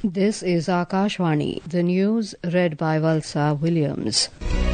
This is Akashvani, the news read by Valsa Williams.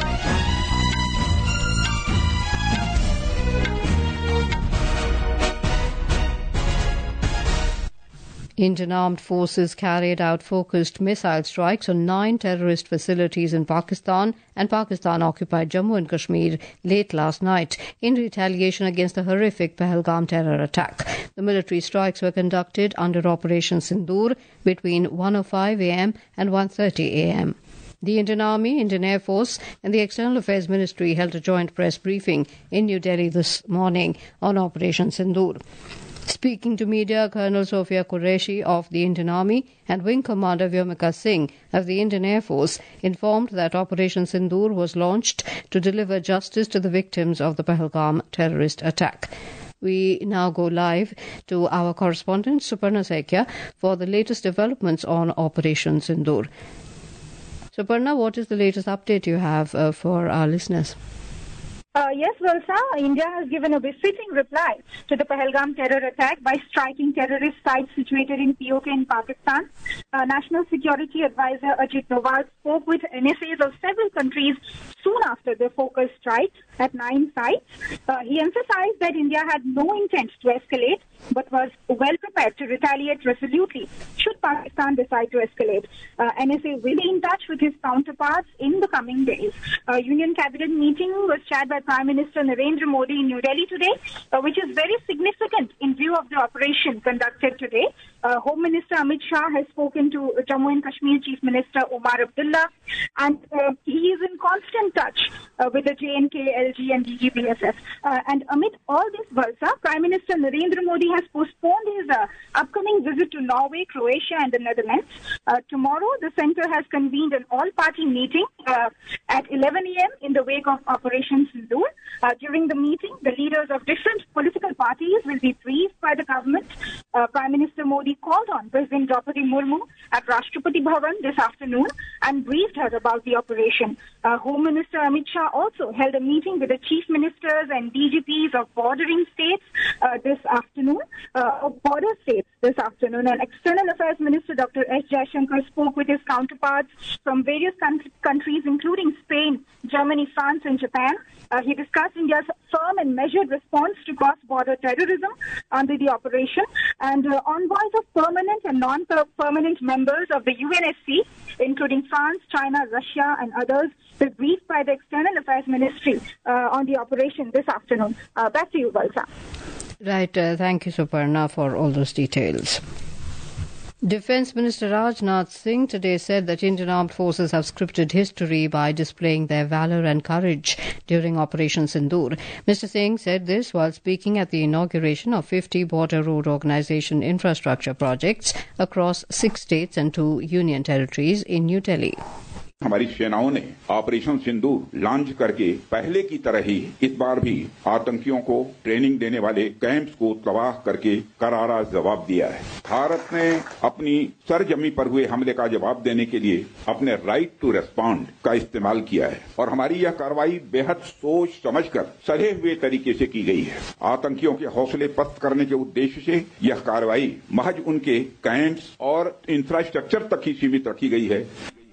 Indian Armed Forces carried out focused missile strikes on 9 terrorist facilities in Pakistan and Pakistan-occupied Jammu and Kashmir late last night in retaliation against the horrific Pahalgam terror attack. The military strikes were conducted under Operation Sindoor between 1:05 a.m. and 1:30 a.m. The Indian Army, Indian Air Force and the External Affairs Ministry held a joint press briefing in New Delhi this morning on Operation Sindoor. Speaking to media, Colonel Sophia Qureshi of the Indian Army and Wing Commander Vyomika Singh of the Indian Air Force informed that Operation Sindoor was launched to deliver justice to the victims of the Pahalgam terrorist attack. We now go live to our correspondent Suparna Saikia for the latest developments on Operation Sindoor. Suparna, what is the latest update you have for our listeners? Yes, Valsa, India has given a befitting reply to the Pahalgam terror attack by striking terrorist sites situated in POK in Pakistan. National Security Advisor Ajit Doval spoke with NSAs of several countries soon after the focused strike at 9 sites. He emphasized that India had no intent to escalate but was well prepared to retaliate resolutely should Pakistan decide to escalate. NSA will be in touch with his counterparts in the coming days. A Union Cabinet meeting was chaired by Prime Minister Narendra Modi in New Delhi today, which is very significant in view of the operation conducted today. Home Minister Amit Shah has spoken to Jammu and Kashmir Chief Minister Omar Abdullah, and he is in constant touch with the JNK, LG and DGBSF. And amid all this, Valsa, Prime Minister Narendra Modi has postponed his upcoming visit to Norway, Croatia and the Netherlands. Tomorrow, the centre has convened an all-party meeting at 11 a.m. in the wake of Operation Sindoor. During the meeting, the leaders of different political parties will be briefed by the government. Prime Minister Modi called on President Draupadi Murmu at Rashtrapati Bhavan this afternoon and briefed her about the operation. Home Minister Amit Shah also held a meeting with the chief ministers and DGPs of bordering states this afternoon, and External Affairs Minister Dr. S. Jaishankar spoke with his counterparts from various countries including Spain, Germany, France and Japan. He discussed India's firm and measured response to cross-border terrorism under the operation, and envoys of permanent and non-permanent members of the UNSC, including France, China, Russia and others, were briefed by the External Affairs Ministry on the operation this afternoon. Back to you, Valsa. Right, thank you, Suparna, for all those details. Defence Minister Rajnath Singh today said that Indian Armed Forces have scripted history by displaying their valour and courage during Operation Sindoor. Mr. Singh said this while speaking at the inauguration of 50 Border Road Organisation infrastructure projects across 6 states and 2 union territories in New Delhi. हमारी सेनाओं ने operation सिंदूर launch करके पहले की तरह ही इस बार भी आतंकियों को ट्रेनिंग देने वाले कैंप्स को तबाह करके करारा जवाब दिया है। भारत ने अपनी सरजमी पर हुए हमले का जवाब देने के लिए अपने राइट टू रेस्पॉन्ड का इस्तेमाल किया है और हमारी यह कार्रवाई बेहद सोच समझकर सधे हुए तरीके से की गई है। आतंकियों के हौसले पस्त करने के उद्देश्य से यह कार्रवाई महज उनके कैंप्स और इंफ्रास्ट्रक्चर तक ही सीमित रखी गई है।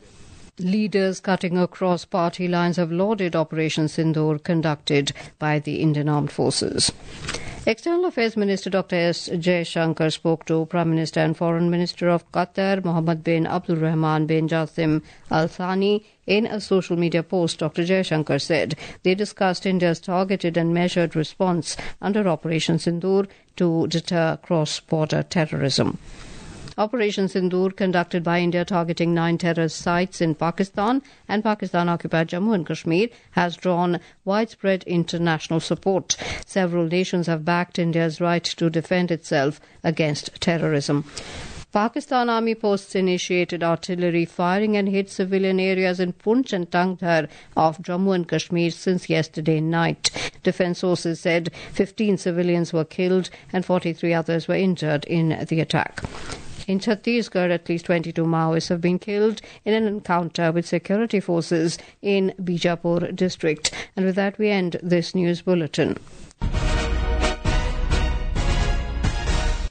Leaders cutting across party lines have lauded Operation Sindoor conducted by the Indian Armed Forces. External Affairs Minister Dr. S. Jaishankar spoke to Prime Minister and Foreign Minister of Qatar, Mohammed bin Abdul Rahman bin Jassim Al Thani. In a social media post, Dr. Jaishankar said they discussed India's targeted and measured response under Operation Sindoor to deter cross-border terrorism. Operation Sindoor, conducted by India targeting 9 terrorist sites in Pakistan and Pakistan-occupied Jammu and Kashmir, has drawn widespread international support. Several nations have backed India's right to defend itself against terrorism. Pakistan Army posts initiated artillery firing and hit civilian areas in Poonch and Tangdhar of Jammu and Kashmir since yesterday night. Defence sources said 15 civilians were killed and 43 others were injured in the attack. In Chhattisgarh, at least 22 Maoists have been killed in an encounter with security forces in Bijapur district. And with that, we end this news bulletin.